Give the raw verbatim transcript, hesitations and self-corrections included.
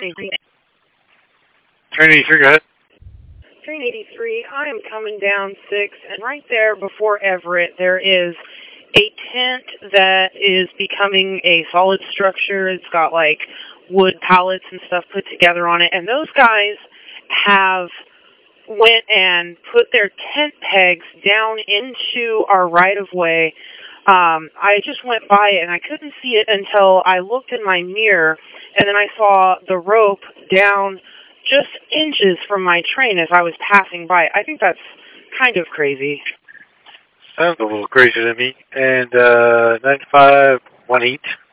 Train eighty-three, go ahead. Train eighty-three, I am coming down six, and right there before Everett, there is a tent that is becoming a solid structure. It's got, like, wood pallets and stuff put together on it, and those guys have went and put their tent pegs down into our right-of-way. Um, I just went by it, and I couldn't see it until I looked in my mirror, and then I saw the rope down just inches from my train as I was passing by. I think that's kind of crazy. Sounds a little crazy to me. And uh, nine five one eight.